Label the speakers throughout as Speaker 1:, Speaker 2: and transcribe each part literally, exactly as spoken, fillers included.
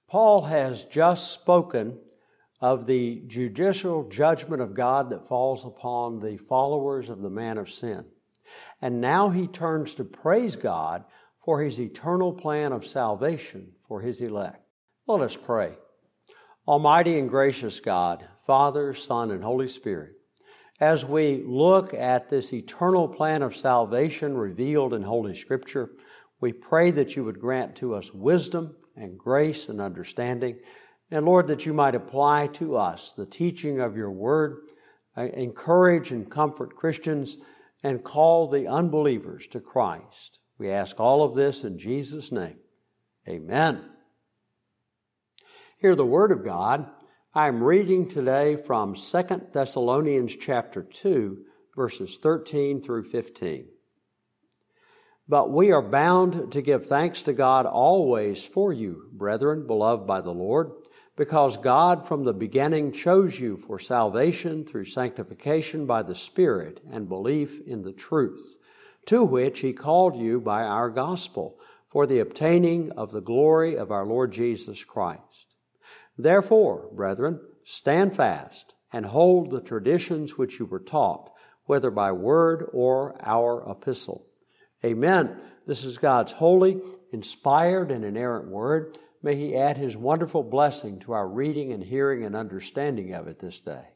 Speaker 1: Paul has just spoken of the judicial judgment of God that falls upon the followers of the man of sin. And now he turns to praise God for His eternal plan of salvation for His elect. Let us pray. Almighty and gracious God, Father, Son, and Holy Spirit, as we look at this eternal plan of salvation revealed in Holy Scripture, we pray that You would grant to us wisdom and grace and understanding, and Lord, that You might apply to us the teaching of Your Word, encourage and comfort Christians, and call the unbelievers to Christ. We ask all of this in Jesus' name. Amen. Hear the Word of God. I am reading today from Second Thessalonians chapter two, verses thirteen through fifteen. But we are bound to give thanks to God always for you, brethren, beloved by the Lord, because God from the beginning chose you for salvation through sanctification by the Spirit and belief in the truth, to which He called you by our gospel, for the obtaining of the glory of our Lord Jesus Christ. Therefore, brethren, stand fast and hold the traditions which you were taught, whether by word or our epistle. Amen. This is God's holy, inspired, and inerrant Word. May He add His wonderful blessing to our reading and hearing and understanding of it this day.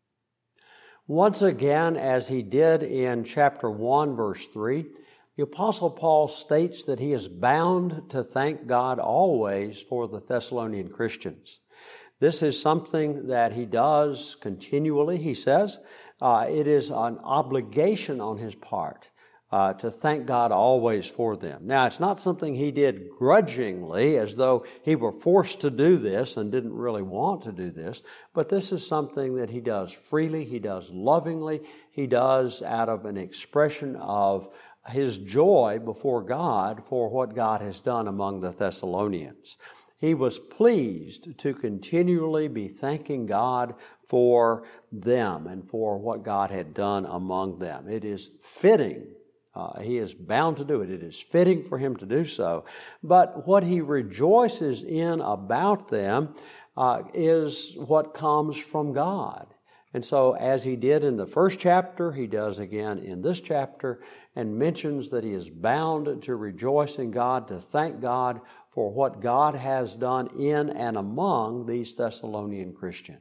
Speaker 1: Once again, as he did in chapter one, verse three, the Apostle Paul states that he is bound to thank God always for the Thessalonian Christians. This is something that he does continually, he says. Uh, it is an obligation on his part uh, to thank God always for them. Now, it's not something he did grudgingly, as though he were forced to do this and didn't really want to do this, but this is something that he does freely, he does lovingly, he does out of an expression of his joy before God for what God has done among the Thessalonians. He was pleased to continually be thanking God for them and for what God had done among them. It is fitting. Uh, he is bound to do it. It is fitting for him to do so. But what he rejoices in about them uh, is what comes from God. And so as he did in the first chapter, he does again in this chapter, and mentions that he is bound to rejoice in God, to thank God for what God has done in and among these Thessalonian Christians.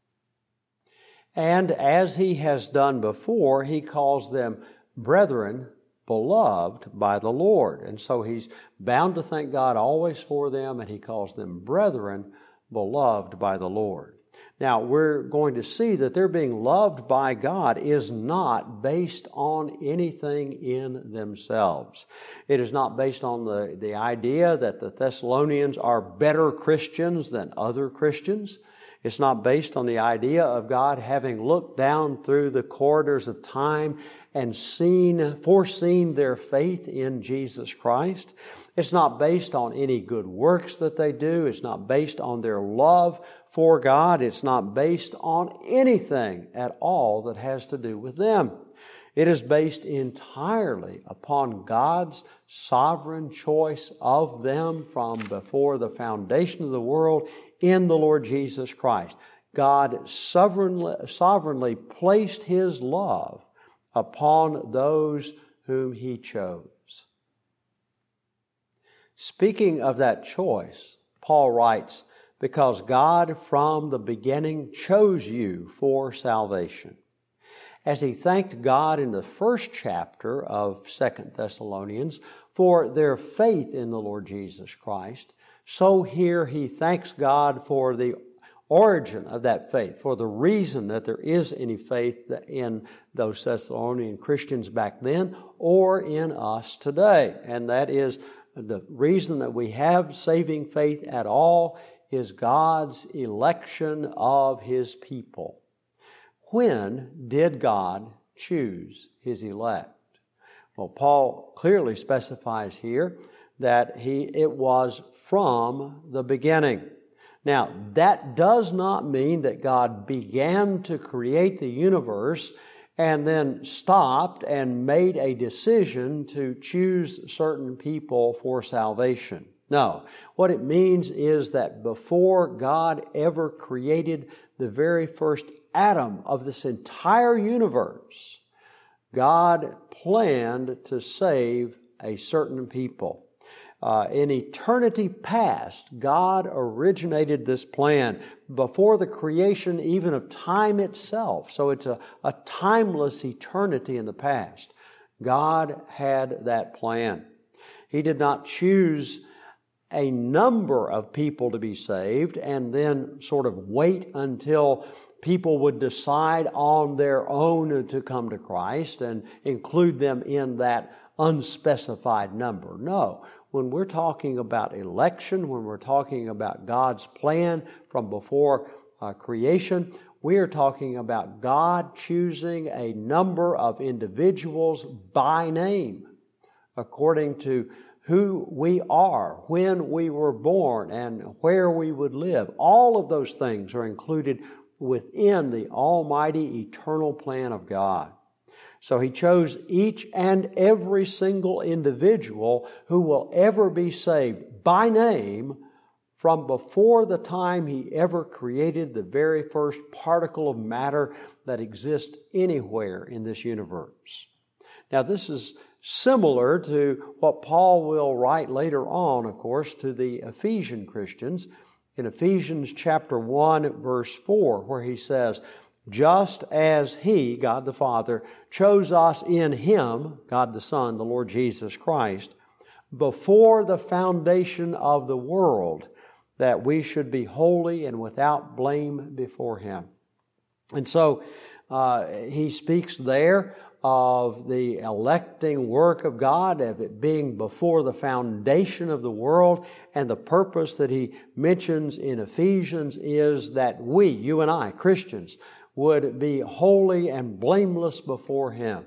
Speaker 1: And as he has done before, he calls them brethren, beloved by the Lord. And so he's bound to thank God always for them, and he calls them brethren, beloved by the Lord. Now, we're going to see that their being loved by God is not based on anything in themselves. It is not based on the, the idea that the Thessalonians are better Christians than other Christians. It's not based on the idea of God having looked down through the corridors of time and seen, foreseen their faith in Jesus Christ. It's not based on any good works that they do. It's not based on their love for God. It's not based on anything at all that has to do with them. It is based entirely upon God's sovereign choice of them from before the foundation of the world in the Lord Jesus Christ. God sovereignly, sovereignly placed His love upon those whom He chose. Speaking of that choice, Paul writes, because God from the beginning chose you for salvation. As he thanked God in the first chapter of Second Thessalonians for their faith in the Lord Jesus Christ, so here he thanks God for the origin of that faith, for the reason that there is any faith in those Thessalonian Christians back then or in us today. And that is the reason that we have saving faith at all is God's election of His people. When did God choose His elect? Well, Paul clearly specifies here that he it was from the beginning. Now, that does not mean that God began to create the universe and then stopped and made a decision to choose certain people for salvation. No. What it means is that before God ever created the very first atom of this entire universe, God planned to save a certain people. Uh, in eternity past, God originated this plan before the creation even of time itself. So it's a, a timeless eternity in the past. God had that plan. He did not choose a number of people to be saved and then sort of wait until people would decide on their own to come to Christ and include them in that unspecified number. No. When we're talking about election, when we're talking about God's plan from before uh, creation, we are talking about God choosing a number of individuals by name according to who we are, when we were born, and where we would live. All of those things are included within the almighty eternal plan of God. So He chose each and every single individual who will ever be saved by name from before the time He ever created the very first particle of matter that exists anywhere in this universe. Now, this is similar to what Paul will write later on, of course, to the Ephesian Christians in Ephesians chapter one, verse four, where he says, just as He, God the Father, chose us in Him, God the Son, the Lord Jesus Christ, before the foundation of the world, that we should be holy and without blame before Him. And so uh, he speaks there of the electing work of God, of it being before the foundation of the world, and the purpose that he mentions in Ephesians is that we, you and I, Christians, would be holy and blameless before Him.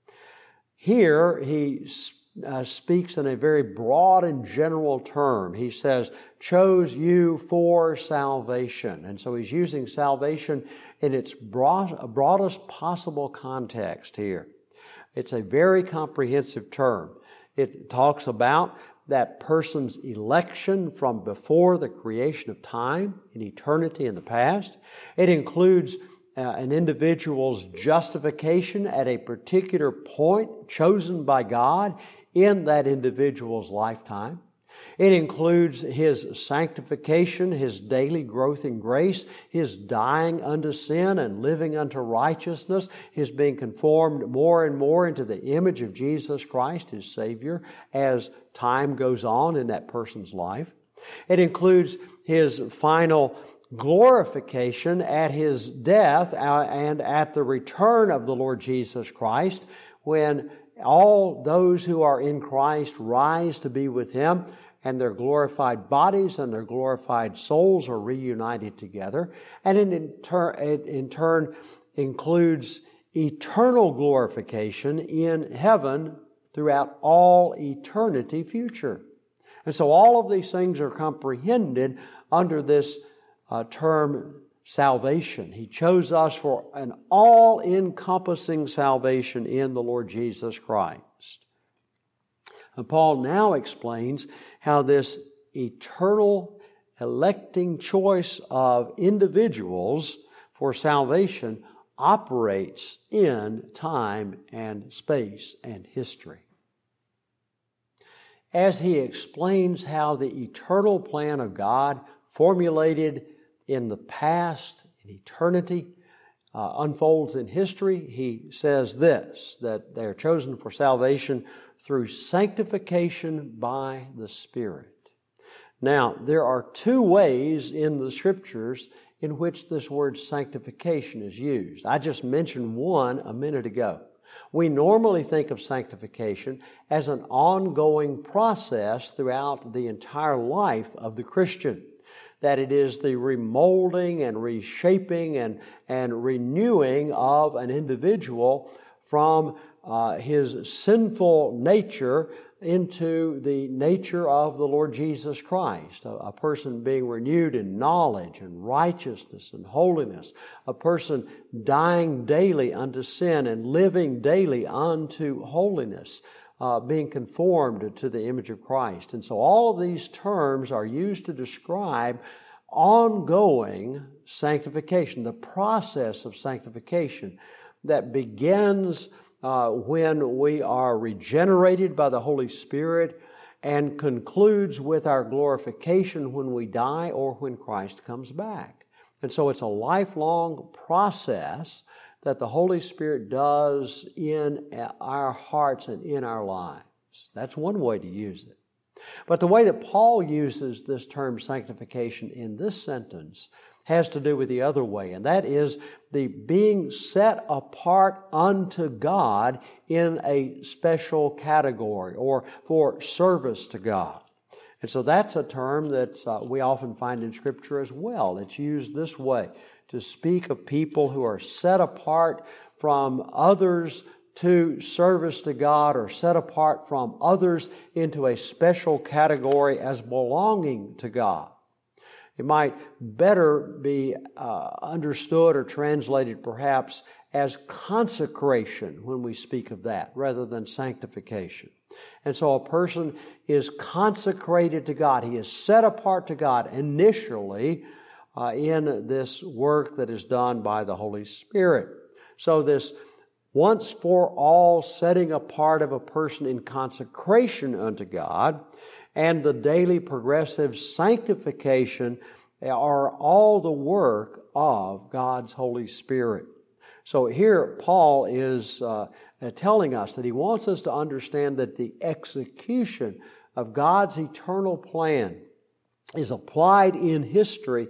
Speaker 1: Here he uh, speaks in a very broad and general term. He says, chose you for salvation. And so he's using salvation in its broad, broadest possible context here. It's a very comprehensive term. It talks about that person's election from before the creation of time, in eternity in the past. It includes Uh, an individual's justification at a particular point chosen by God in that individual's lifetime. It includes his sanctification, his daily growth in grace, his dying unto sin and living unto righteousness, his being conformed more and more into the image of Jesus Christ, his Savior, as time goes on in that person's life. It includes his final glorification at His death and at the return of the Lord Jesus Christ, when all those who are in Christ rise to be with Him, and their glorified bodies and their glorified souls are reunited together. And it in, tur- it in turn includes eternal glorification in heaven throughout all eternity future. And so all of these things are comprehended under this Uh, term salvation. He chose us for an all-encompassing salvation in the Lord Jesus Christ. And Paul now explains how this eternal electing choice of individuals for salvation operates in time and space and history. As he explains how the eternal plan of God formulated in the past, in eternity, uh, unfolds in history, he says this, that they are chosen for salvation through sanctification by the Spirit. Now, there are two ways in the Scriptures in which this word sanctification is used. I just mentioned one a minute ago. We normally think of sanctification as an ongoing process throughout the entire life of the Christian, that it is the remolding and reshaping and, and renewing of an individual from uh, his sinful nature into the nature of the Lord Jesus Christ, a, a person being renewed in knowledge and righteousness and holiness, a person dying daily unto sin and living daily unto holiness, uh, being conformed to the image of Christ. And so all of these terms are used to describe ongoing sanctification, the process of sanctification that begins uh, when we are regenerated by the Holy Spirit and concludes with our glorification when we die or when Christ comes back. And so it's a lifelong process that the Holy Spirit does in our hearts and in our lives. That's one way to use it. But the way that Paul uses this term sanctification in this sentence has to do with the other way, and that is the being set apart unto God in a special category or for service to God. And so that's a term that uh, we often find in Scripture as well. It's used this way to speak of people who are set apart from others to service to God, or set apart from others into a special category as belonging to God. It might better be uh, understood or translated perhaps as consecration when we speak of that, rather than sanctification. And so a person is consecrated to God. He is set apart to God initially uh, in this work that is done by the Holy Spirit. So this once for all setting apart of a person in consecration unto God and the daily progressive sanctification are all the work of God's Holy Spirit. So here Paul is uh, telling us that he wants us to understand that the execution of God's eternal plan is applied in history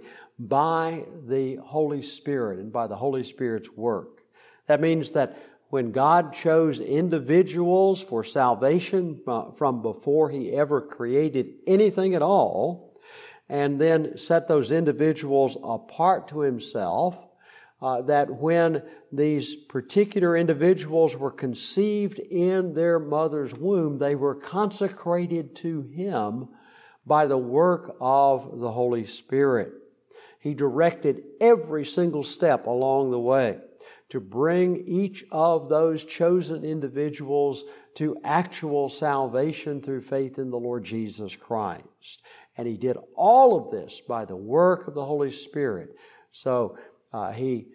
Speaker 1: by the Holy Spirit and by the Holy Spirit's work. That means that when God chose individuals for salvation from before He ever created anything at all, and then set those individuals apart to Himself, uh, that when these particular individuals were conceived in their mother's womb, they were consecrated to Him by the work of the Holy Spirit. He directed every single step along the way to bring each of those chosen individuals to actual salvation through faith in the Lord Jesus Christ. And He did all of this by the work of the Holy Spirit. So uh, He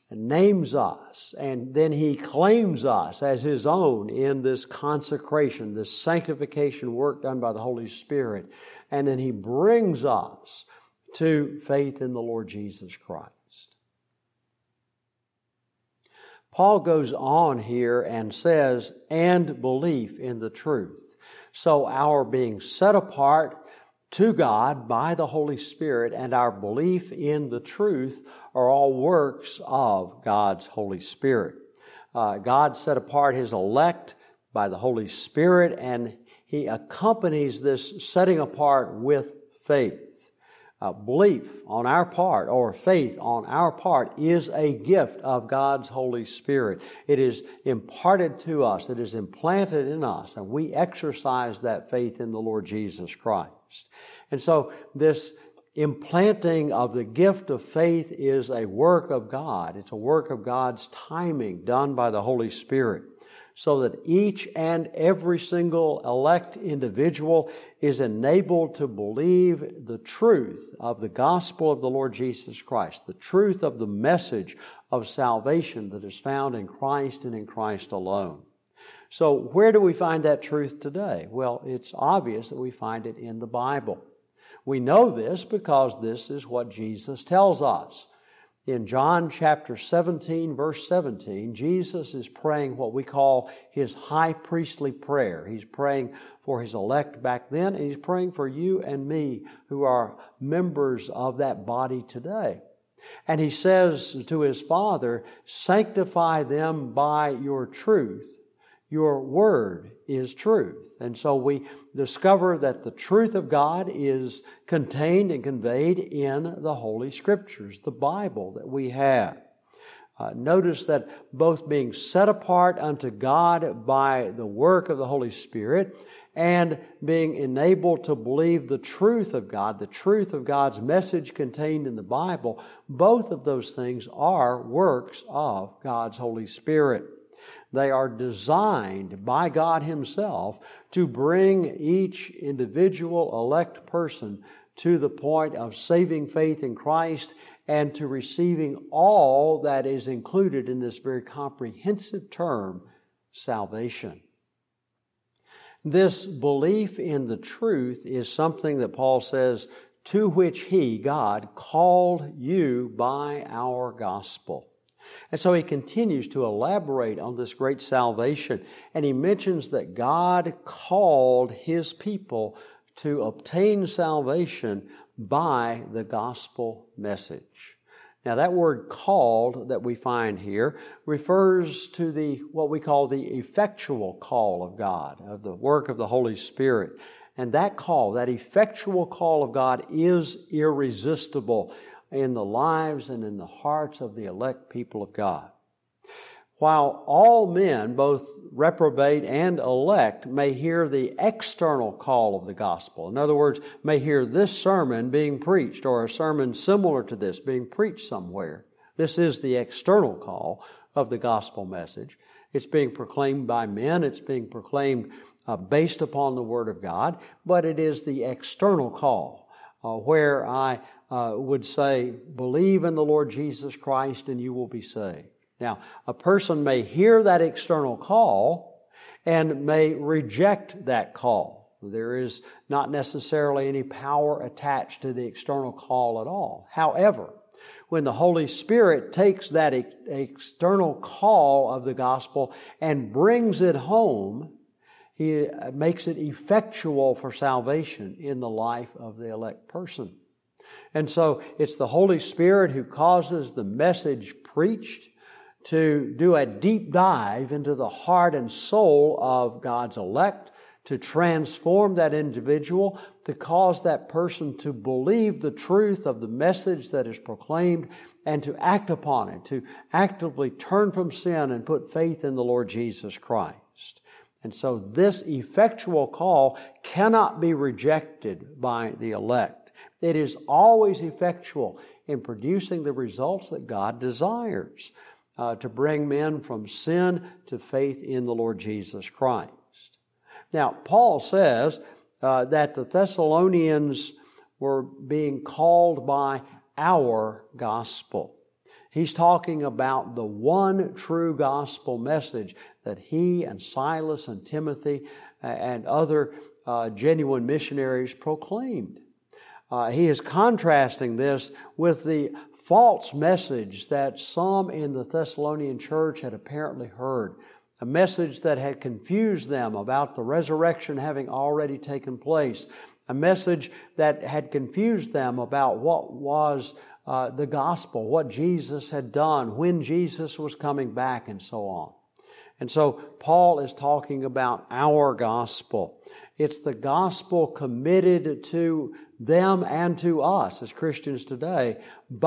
Speaker 1: names us, and then He claims us as His own in this consecration, this sanctification work done by the Holy Spirit. And then He brings us to faith in the Lord Jesus Christ. Paul goes on here and says, and belief in the truth. So our being set apart to God by the Holy Spirit and our belief in the truth are all works of God's Holy Spirit. Uh, God set apart His elect by the Holy Spirit, and He accompanies this setting apart with faith. Uh, belief on our part, or faith on our part, is a gift of God's Holy Spirit. It is imparted to us. It is implanted in us, and we exercise that faith in the Lord Jesus Christ. And so this implanting of the gift of faith is a work of God. It's a work of God's timing done by the Holy Spirit, so that each and every single elect individual is enabled to believe the truth of the gospel of the Lord Jesus Christ, the truth of the message of salvation that is found in Christ and in Christ alone. So where do we find that truth today? Well, it's obvious that we find it in the Bible. We know this because this is what Jesus tells us. In John chapter seventeen, verse seventeen, Jesus is praying what we call His high priestly prayer. He's praying for His elect back then, and He's praying for you and me who are members of that body today. And He says to His Father, sanctify them by your truth. Your word is truth. And so we discover that the truth of God is contained and conveyed in the Holy Scriptures, the Bible that we have. Uh, notice that both being set apart unto God by the work of the Holy Spirit and being enabled to believe the truth of God, the truth of God's message contained in the Bible, both of those things are works of God's Holy Spirit. They are designed by God Himself to bring each individual elect person to the point of saving faith in Christ and to receiving all that is included in this very comprehensive term, salvation. This belief in the truth is something that Paul says, to which He, God, called you by our gospel. And so he continues to elaborate on this great salvation, and he mentions that God called His people to obtain salvation by the gospel message. Now that word called that we find here refers to the what we call the effectual call of God, of the work of the Holy Spirit. And that call, that effectual call of God is irresistible in the lives and in the hearts of the elect people of God. While all men, both reprobate and elect, may hear the external call of the gospel, in other words, may hear this sermon being preached or a sermon similar to this being preached somewhere. This is the external call of the gospel message. It's being proclaimed by men. It's being proclaimed uh, based upon the Word of God, but it is the external call uh, where I uh, would say, believe in the Lord Jesus Christ and you will be saved. Now, a person may hear that external call and may reject that call. There is not necessarily any power attached to the external call at all. However, when the Holy Spirit takes that ex- external call of the gospel and brings it home, He makes it effectual for salvation in the life of the elect person. And so it's the Holy Spirit who causes the message preached to do a deep dive into the heart and soul of God's elect, to transform that individual, to cause that person to believe the truth of the message that is proclaimed and to act upon it, to actively turn from sin and put faith in the Lord Jesus Christ. And so this effectual call cannot be rejected by the elect. It is always effectual in producing the results that God desires. Uh, to bring men from sin to faith in the Lord Jesus Christ. Now, Paul says uh, that the Thessalonians were being called by our gospel. He's talking about the one true gospel message that he and Silas and Timothy and other uh, genuine missionaries proclaimed. Uh, he is contrasting this with the false message that some in the Thessalonian church had apparently heard, a message that had confused them about the resurrection having already taken place, a message that had confused them about what was uh, the gospel, what Jesus had done, when Jesus was coming back, and so on. And so Paul is talking about our gospel. It's the gospel committed to them and to us as Christians today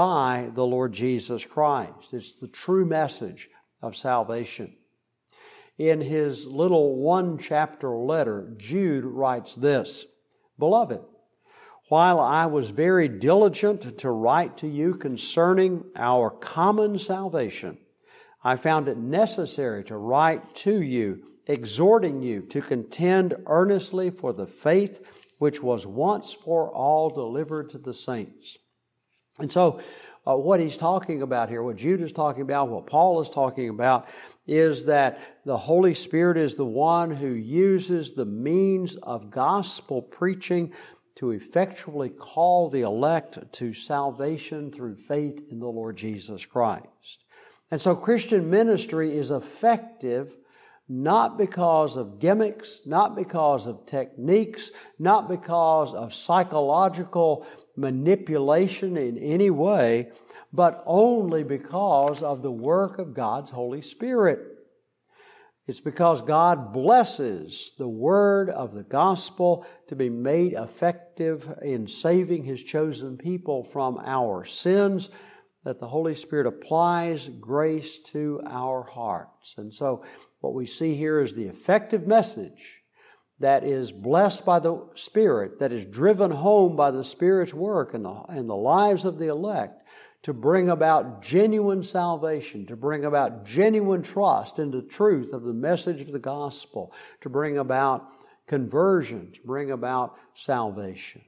Speaker 1: by the Lord Jesus Christ. It's the true message of salvation. In his little one-chapter letter, Jude writes this, "Beloved, while I was very diligent to write to you concerning our common salvation, I found it necessary to write to you, exhorting you to contend earnestly for the faith which was once for all delivered to the saints." And so uh, what he's talking about here, what Jude is talking about, what Paul is talking about, is that the Holy Spirit is the one who uses the means of gospel preaching to effectually call the elect to salvation through faith in the Lord Jesus Christ. And so Christian ministry is effective not because of gimmicks, not because of techniques, not because of psychological manipulation in any way, but only because of the work of God's Holy Spirit. It's because God blesses the word of the gospel to be made effective in saving His chosen people from our sins, that the Holy Spirit applies grace to our hearts. And so what we see here is the effective message that is blessed by the Spirit, that is driven home by the Spirit's work in the, in the lives of the elect, to bring about genuine salvation, to bring about genuine trust in the truth of the message of the gospel, to bring about conversion, to bring about salvation.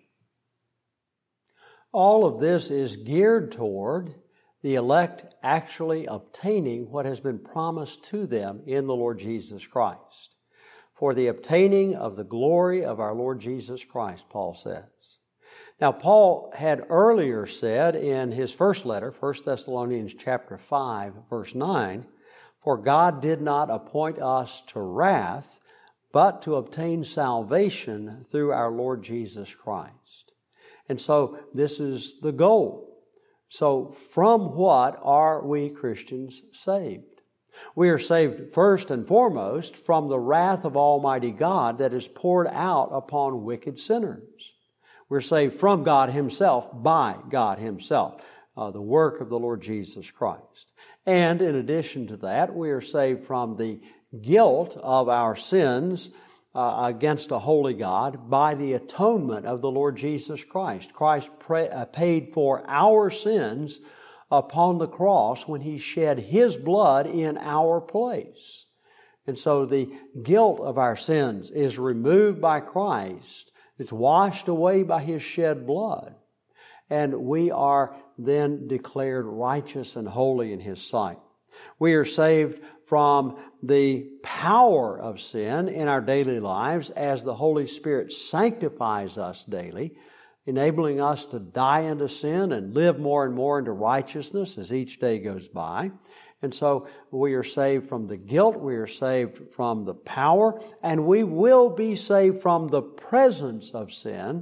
Speaker 1: All of this is geared toward the elect actually obtaining what has been promised to them in the Lord Jesus Christ. For the obtaining of the glory of our Lord Jesus Christ, Paul says. Now, Paul had earlier said in his first letter, First Thessalonians chapter five, verse nine, "For God did not appoint us to wrath, but to obtain salvation through our Lord Jesus Christ." And so this is the goal. So from what are we Christians saved? We are saved first and foremost from the wrath of Almighty God that is poured out upon wicked sinners. We're saved from God Himself, by God Himself, uh, the work of the Lord Jesus Christ. And in addition to that, we are saved from the guilt of our sins uh, against a holy God by the atonement of the Lord Jesus Christ. Christ pray, uh, paid for our sins upon the cross when He shed His blood in our place. And so the guilt of our sins is removed by Christ. It's washed away by His shed blood. And we are then declared righteous and holy in His sight. We are saved from the power of sin in our daily lives as the Holy Spirit sanctifies us daily, enabling us to die into sin and live more and more into righteousness as each day goes by. And so we are saved from the guilt, we are saved from the power, and we will be saved from the presence of sin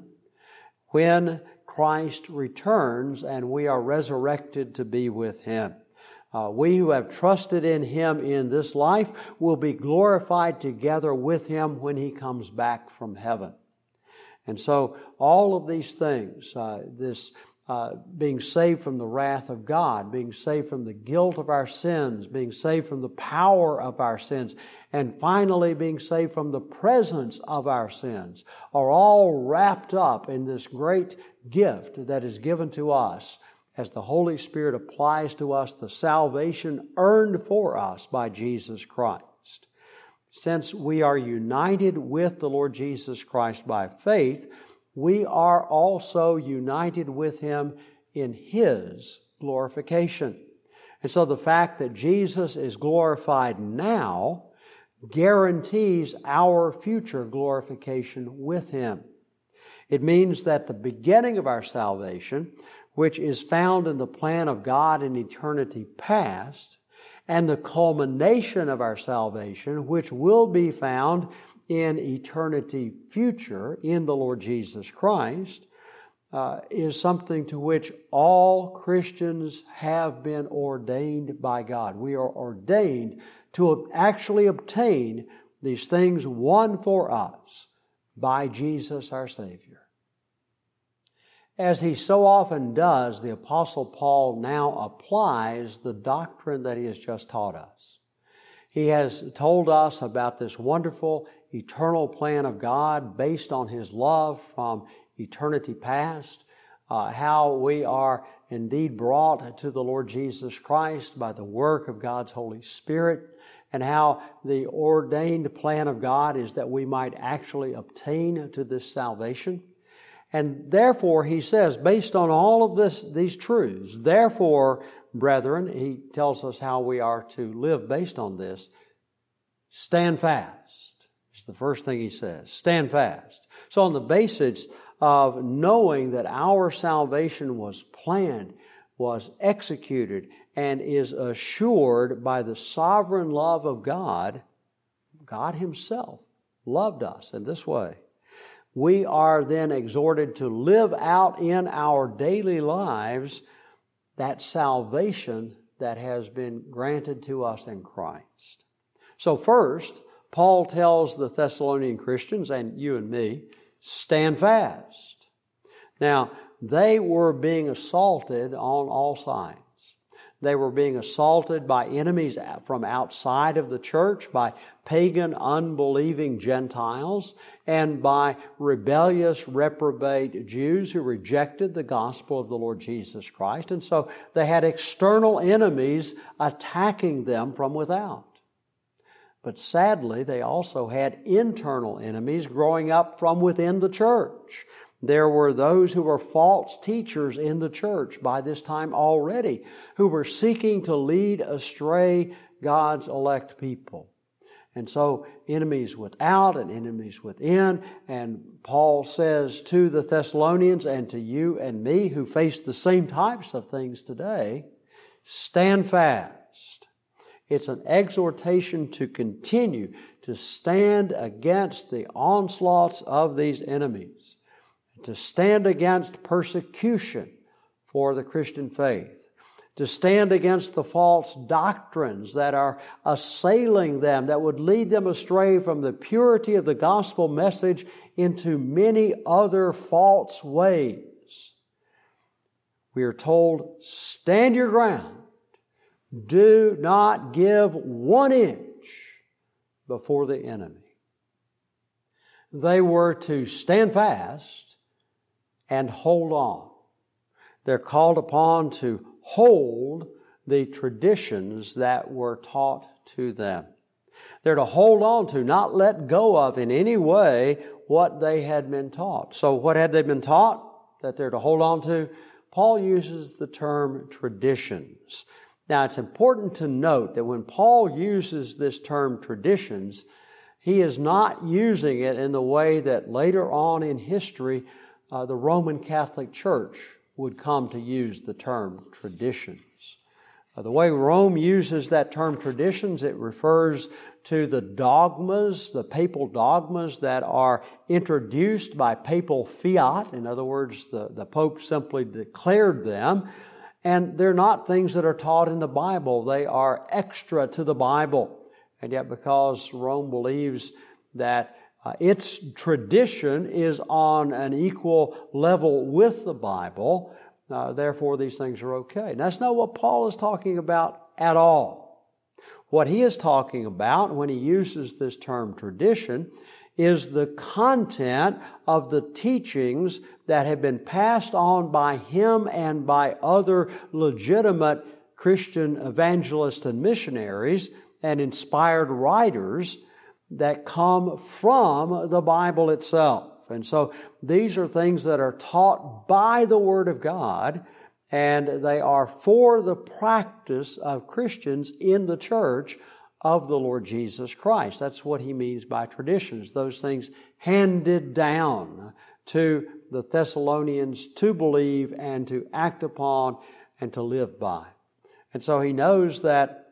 Speaker 1: when Christ returns and we are resurrected to be with Him. Uh, we who have trusted in Him in this life will be glorified together with Him when He comes back from heaven. And so all of these things, uh, this uh, being saved from the wrath of God, being saved from the guilt of our sins, being saved from the power of our sins, and finally being saved from the presence of our sins, are all wrapped up in this great gift that is given to us as the Holy Spirit applies to us the salvation earned for us by Jesus Christ. Since we are united with the Lord Jesus Christ by faith, we are also united with Him in His glorification. And so the fact that Jesus is glorified now guarantees our future glorification with Him. It means that the beginning of our salvation, which is found in the plan of God in eternity past, and the culmination of our salvation, which will be found in eternity future in the Lord Jesus Christ, uh, is something to which all Christians have been ordained by God. We are ordained to actually obtain these things won for us by Jesus our Savior. As he so often does, the Apostle Paul now applies the doctrine that he has just taught us. He has told us about this wonderful eternal plan of God based on His love from eternity past, uh, how we are indeed brought to the Lord Jesus Christ by the work of God's Holy Spirit, and how the ordained plan of God is that we might actually obtain to this salvation. And therefore, he says, based on all of this, these truths, therefore, brethren, he tells us how we are to live based on this, stand fast. It's the first thing he says, stand fast. So on the basis of knowing that our salvation was planned, was executed, and is assured by the sovereign love of God, God Himself loved us in this way. We are then exhorted to live out in our daily lives that salvation that has been granted to us in Christ. So first, Paul tells the Thessalonian Christians, and you and me, stand fast. Now, they were being assaulted on all sides. They were being assaulted by enemies from outside of the church, by pagan, unbelieving Gentiles, and by rebellious, reprobate Jews who rejected the gospel of the Lord Jesus Christ. And so they had external enemies attacking them from without. But sadly, they also had internal enemies growing up from within the church. There were those who were false teachers in the church by this time already, who were seeking to lead astray God's elect people. And so enemies without and enemies within. And Paul says to the Thessalonians and to you and me who face the same types of things today, stand fast. It's an exhortation to continue to stand against the onslaughts of these enemies, to stand against persecution for the Christian faith, to stand against the false doctrines that are assailing them, that would lead them astray from the purity of the gospel message into many other false ways. We are told, stand your ground. Do not give one inch before the enemy. They were to stand fast and hold on. They're called upon to hold the traditions that were taught to them. They're to hold on to, not let go of in any way what they had been taught. So what had they been taught that they're to hold on to? Paul uses the term traditions. Now, it's important to note that when Paul uses this term traditions, he is not using it in the way that later on in history uh, the Roman Catholic Church would come to use the term traditions. Uh, the way Rome uses that term traditions, it refers to the dogmas, the papal dogmas that are introduced by papal fiat. In other words, the, the Pope simply declared them. And they're not things that are taught in the Bible. They are extra to the Bible. And yet because Rome believes that uh, its tradition is on an equal level with the Bible, uh, therefore these things are okay. And that's not what Paul is talking about at all. What he is talking about when he uses this term tradition is the content of the teachings that have been passed on by him and by other legitimate Christian evangelists and missionaries and inspired writers that come from the Bible itself. And so these are things that are taught by the Word of God, and they are for the practice of Christians in the church of the Lord Jesus Christ. That's what he means by traditions, those things handed down to the Thessalonians to believe and to act upon and to live by. And so he knows that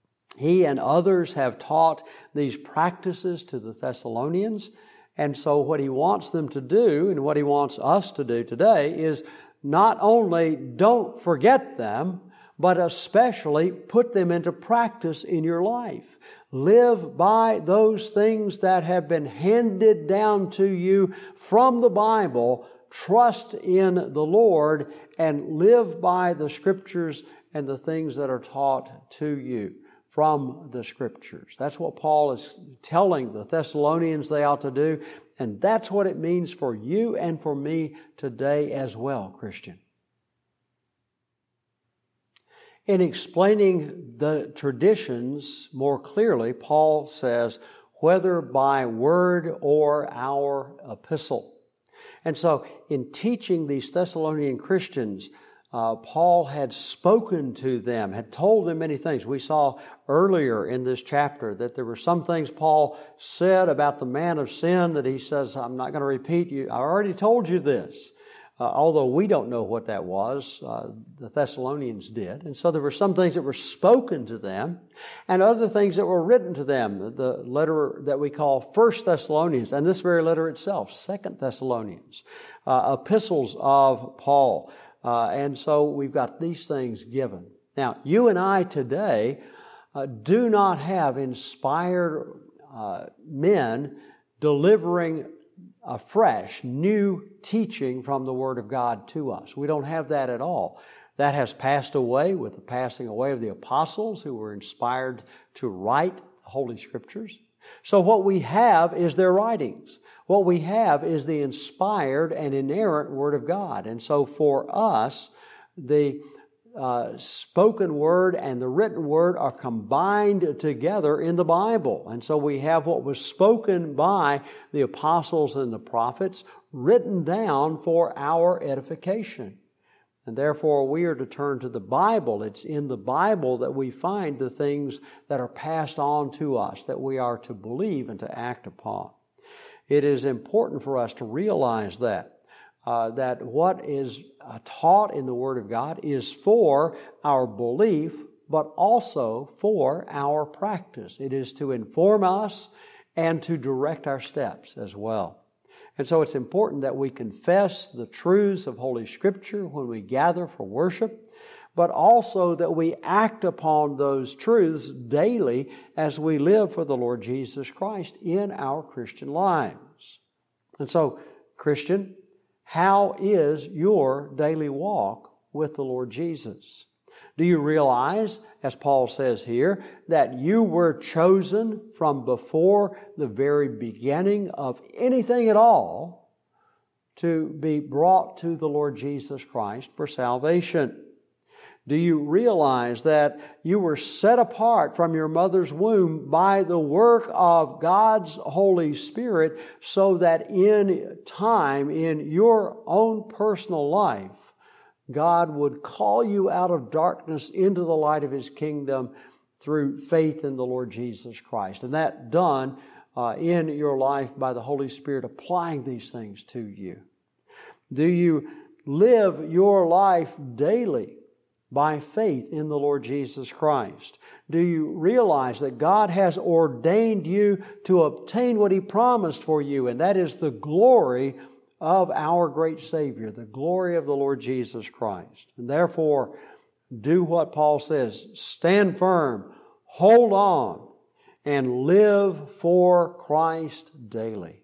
Speaker 1: he and others have taught these practices to the Thessalonians. And so what he wants them to do and what he wants us to do today is not only don't forget them, but especially put them into practice in your life. Live by those things that have been handed down to you from the Bible. Trust in the Lord and live by the Scriptures and the things that are taught to you from the Scriptures. That's what Paul is telling the Thessalonians they ought to do, and that's what it means for you and for me today as well, Christian. In explaining the traditions more clearly, Paul says, whether by word or our epistle. And so in teaching these Thessalonian Christians, uh, Paul had spoken to them, had told them many things. We saw earlier in this chapter that there were some things Paul said about the man of sin that he says, I'm not going to repeat you. I already told you this. Uh, although we don't know what that was, uh, the Thessalonians did. And so there were some things that were spoken to them and other things that were written to them. The letter that we call First Thessalonians, and this very letter itself, Second Thessalonians, uh, epistles of Paul. Uh, and so we've got these things given. Now, you and I today uh, do not have inspired uh, men delivering a fresh, new teaching from the Word of God to us. We don't have that at all. That has passed away with the passing away of the apostles who were inspired to write the Holy Scriptures. So what we have is their writings. What we have is the inspired and inerrant Word of God. And so for us, the uh, spoken Word and the written Word are combined together in the Bible. And so we have what was spoken by the apostles and the prophets written down for our edification. And therefore, we are to turn to the Bible. It's in the Bible that we find the things that are passed on to us, that we are to believe and to act upon. It is important for us to realize that, uh, that what is uh, taught in the Word of God is for our belief, but also for our practice. It is to inform us and to direct our steps as well. And so it's important that we confess the truths of Holy Scripture when we gather for worship, but also that we act upon those truths daily as we live for the Lord Jesus Christ in our Christian lives. And so, Christian, how is your daily walk with the Lord Jesus? Do you realize, as Paul says here, that you were chosen from before the very beginning of anything at all to be brought to the Lord Jesus Christ for salvation? Do you realize that you were set apart from your mother's womb by the work of God's Holy Spirit so that in time, in your own personal life, God would call you out of darkness into the light of His kingdom through faith in the Lord Jesus Christ. And that done uh, in your life by the Holy Spirit applying these things to you. Do you live your life daily by faith in the Lord Jesus Christ? Do you realize that God has ordained you to obtain what He promised for you, and that is the glory of our great Savior, the glory of the Lord Jesus Christ? And therefore, do what Paul says, stand firm, hold on, and live for Christ daily.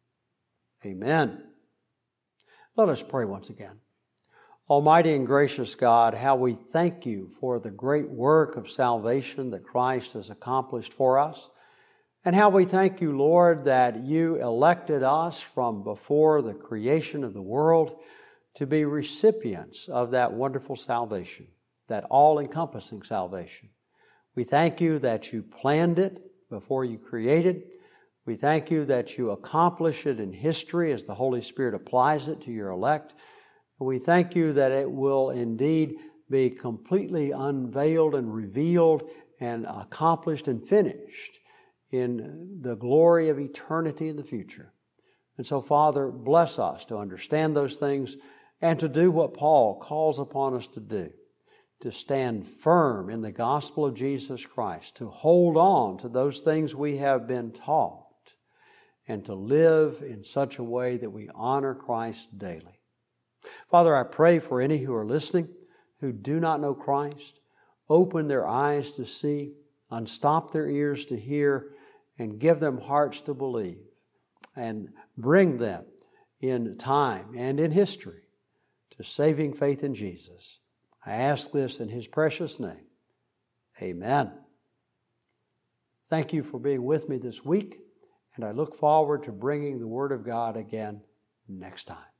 Speaker 1: Amen. Let us pray once again. Almighty and gracious God, how we thank You for the great work of salvation that Christ has accomplished for us. And how we thank You, Lord, that You elected us from before the creation of the world to be recipients of that wonderful salvation, that all-encompassing salvation. We thank You that You planned it before You created. We thank You that You accomplish it in history as the Holy Spirit applies it to Your elect. We thank You that it will indeed be completely unveiled and revealed and accomplished and finished in the glory of eternity in the future. And so, Father, bless us to understand those things and to do what Paul calls upon us to do, to stand firm in the gospel of Jesus Christ, to hold on to those things we have been taught, and to live in such a way that we honor Christ daily. Father, I pray for any who are listening who do not know Christ. Open their eyes to see, unstop their ears to hear, and give them hearts to believe, and bring them in time and in history to saving faith in Jesus. I ask this in His precious name. Amen. Thank you for being with me this week, and I look forward to bringing the Word of God again next time.